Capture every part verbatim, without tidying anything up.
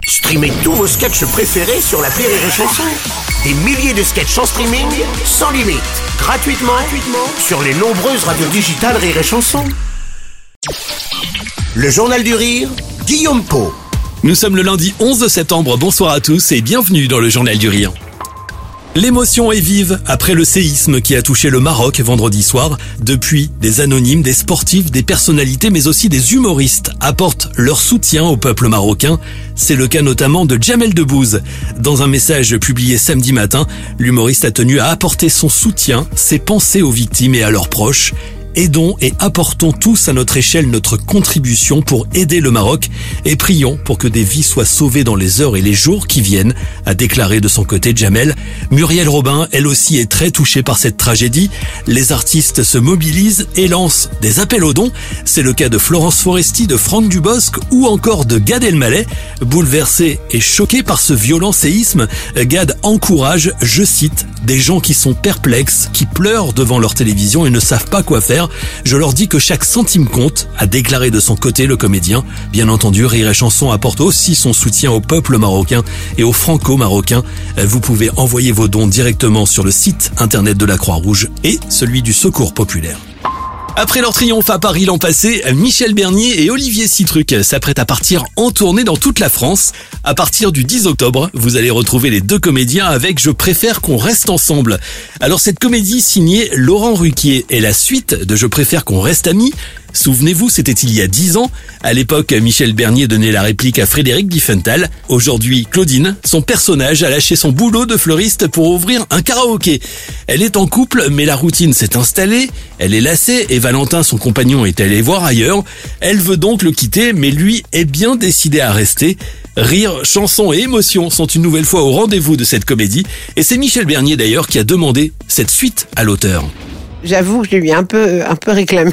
Streamez tous vos sketchs préférés sur l'appli Rire et Chanson. Des milliers de sketchs en streaming, sans limite, gratuitement, gratuitement sur les nombreuses radios digitales Rire et Chanson. Le Journal du Rire, Guillaume Pau. Nous sommes le lundi onze septembre, bonsoir à tous et bienvenue dans le Journal du Rire. L'émotion est vive après le séisme qui a touché le Maroc vendredi soir. Depuis, des anonymes, des sportifs, des personnalités mais aussi des humoristes apportent leur soutien au peuple marocain. C'est le cas notamment de Jamel Debbouze. Dans un message publié samedi matin, l'humoriste a tenu à apporter son soutien, ses pensées aux victimes et à leurs proches. Aidons et apportons tous à notre échelle notre contribution pour aider le Maroc et prions pour que des vies soient sauvées dans les heures et les jours qui viennent, a déclaré de son côté Jamel. Muriel Robin, elle aussi, est très touchée par cette tragédie. Les artistes se mobilisent et lancent des appels aux dons. C'est le cas de Florence Foresti, de Franck Dubosc ou encore de Gad Elmaleh. Bouleversé et choqué par ce violent séisme, Gad encourage, je cite, des gens qui sont perplexes, qui pleurent devant leur télévision et ne savent pas quoi faire. Je leur dis que chaque centime compte, a déclaré de son côté le comédien. Bien entendu, Rire et Chanson apporte aussi son soutien au peuple marocain et aux franco-marocains. Vous pouvez envoyer vos dons directement sur le site internet de la Croix-Rouge et celui du Secours Populaire. Après leur triomphe à Paris l'an passé, Michel Bernier et Olivier Sitruk s'apprêtent à partir en tournée dans toute la France. À partir du dix octobre, vous allez retrouver les deux comédiens avec « Je préfère qu'on reste ensemble ». Alors cette comédie signée Laurent Ruquier est la suite de « Je préfère qu'on reste amis ». Souvenez-vous, c'était il y a dix ans. À l'époque, Michel Bernier donnait la réplique à Frédéric Diefenthal. Aujourd'hui, Claudine, son personnage, a lâché son boulot de fleuriste pour ouvrir un karaoké. Elle est en couple, mais la routine s'est installée. Elle est lassée et Valentin, son compagnon, est allé voir ailleurs. Elle veut donc le quitter, mais lui est bien décidé à rester. Rire, chanson et émotion sont une nouvelle fois au rendez-vous de cette comédie. Et c'est Michel Bernier d'ailleurs qui a demandé cette suite à l'auteur. J'avoue que je lui ai un peu, un peu réclamé.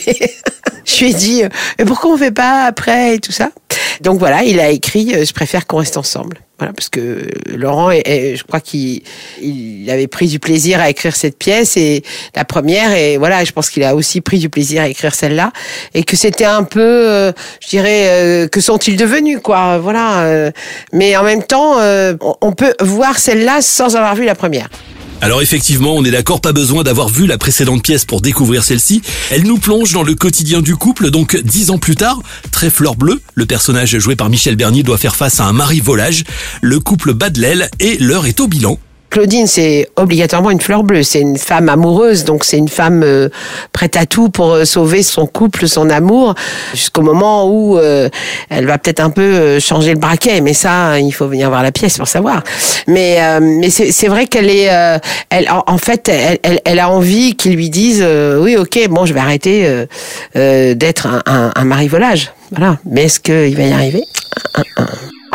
Je lui ai dit, mais pourquoi on fait pas après et tout ça. Donc voilà, il a écrit, je préfère qu'on reste ensemble. Voilà, parce que Laurent, est, est, je crois qu'il il avait pris du plaisir à écrire cette pièce et la première, et voilà, je pense qu'il a aussi pris du plaisir à écrire celle-là, et que c'était un peu, euh, je dirais, euh, que sont-ils devenus, quoi, voilà. Euh, mais en même temps, euh, on peut voir celle-là sans avoir vu la première. Alors effectivement, on est d'accord, pas besoin d'avoir vu la précédente pièce pour découvrir celle-ci. Elle nous plonge dans le quotidien du couple, donc dix ans plus tard. Très fleur bleue, le personnage joué par Michel Bernier doit faire face à un mari-volage. Le couple bat de l'aile et l'heure est au bilan. Claudine, c'est obligatoirement une fleur bleue. C'est une femme amoureuse, donc c'est une femme euh, prête à tout pour euh, sauver son couple, son amour, jusqu'au moment où euh, elle va peut-être un peu euh, changer le braquet. Mais ça, il faut venir voir la pièce pour savoir. Mais euh, mais c'est, c'est vrai qu'elle est, euh, elle, en, en fait, elle, elle, elle a envie qu'ils lui disent, euh, oui, ok, bon, je vais arrêter euh, euh, d'être un, un, un mari-volage. Voilà. Mais est-ce qu'il va y arriver? un, un.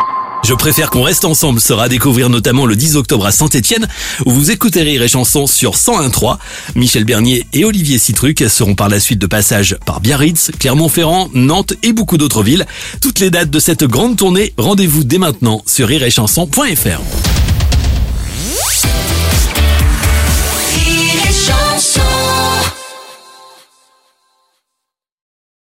Je préfère qu'on reste ensemble sera à découvrir notamment le dix octobre à Saint-Étienne où vous écoutez Rire et Chanson sur cent un virgule trois. Michel Bernier et Olivier Sitruk seront par la suite de passage par Biarritz, Clermont-Ferrand, Nantes et beaucoup d'autres villes. Toutes les dates de cette grande tournée, rendez-vous dès maintenant sur rire et chanson point f r. Rire et Chanson.